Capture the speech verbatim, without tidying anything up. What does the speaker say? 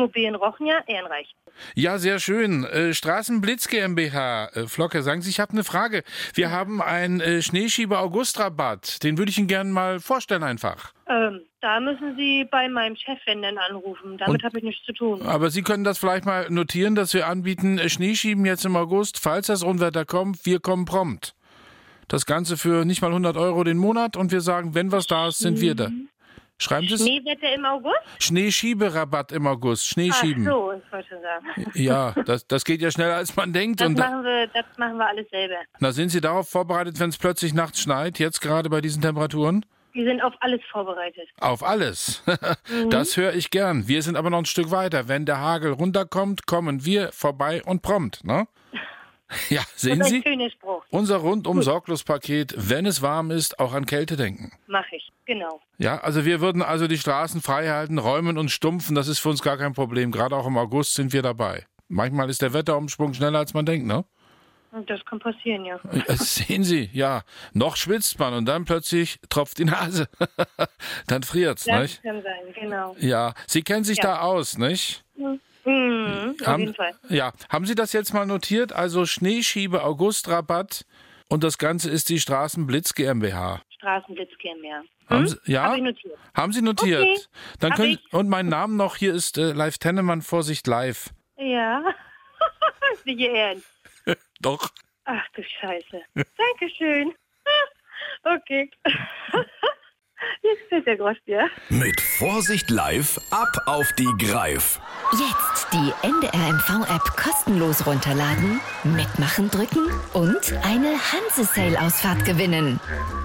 Immobilien Rochnia, Ehrenreich. Ja, sehr schön. Äh, Straßenblitz GmbH. Äh, Flocke, sagen Sie, ich habe eine Frage. Wir haben einen äh, Schneeschieber-August-Rabatt. Den würde ich Ihnen gerne mal vorstellen einfach. Ähm, da müssen Sie bei meinem Chef, wenn dann, anrufen. Damit habe ich nichts zu tun. Aber Sie können das vielleicht mal notieren, dass wir anbieten, äh, Schneeschieben jetzt im August. Falls das Unwetter kommt, wir kommen prompt. Das Ganze für nicht mal hundert Euro den Monat und wir sagen, wenn was da ist, sind wir da. Schreiben Sie es? Schneewetter im August? Schneeschieberrabatt im August. Schneeschieben. Ach so, ich wollte sagen. Ja, das, das geht ja schneller, als man denkt. Das, und machen wir, das machen wir alles selber. Na, sind Sie darauf vorbereitet, wenn es plötzlich nachts schneit, jetzt gerade bei diesen Temperaturen? Wir sind auf alles vorbereitet. Auf alles. Mhm. Das höre ich gern. Wir sind aber noch ein Stück weiter. Wenn der Hagel runterkommt, kommen wir vorbei und prompt, ne? Ja, sehen Das ist Sie? ein schöner Spruch. Unser Rundum-Sorglos-Paket, wenn es warm ist, auch an Kälte denken. Mach ich, genau. Ja, also wir würden also die Straßen frei halten, räumen und stumpfen. Das ist für uns gar kein Problem. Gerade auch im August sind wir dabei. Manchmal ist der Wetterumschwung schneller, als man denkt, ne? Das kann passieren, ja. Das sehen Sie, ja. Noch schwitzt man und dann plötzlich tropft die Nase. Dann friert's, Das nicht? kann sein, genau. Ja, Sie kennen sich Ja. da aus, nicht? Mhm, auf haben, jeden Fall. Ja, haben Sie das jetzt mal notiert? Also Schneeschiebe-August-Rabatt und das Ganze ist die Straßenblitz GmbH. Straßenblitz GmbH. Hm? Haben Sie, ja? Hab ich notiert. Haben Sie notiert? Okay, Dann hab können, ich. und mein Name noch, hier ist äh, Live Tennemann, Vorsicht live. Ja. Ist nicht Ihr Ernst. Doch. Ach du Scheiße. Dankeschön. Okay. Jetzt fällt der Grosch, ja? Mit Vorsicht live ab auf die Greif. Jetzt die N D R M V-App kostenlos runterladen, mitmachen drücken und eine Hanse-Sale-Ausfahrt gewinnen.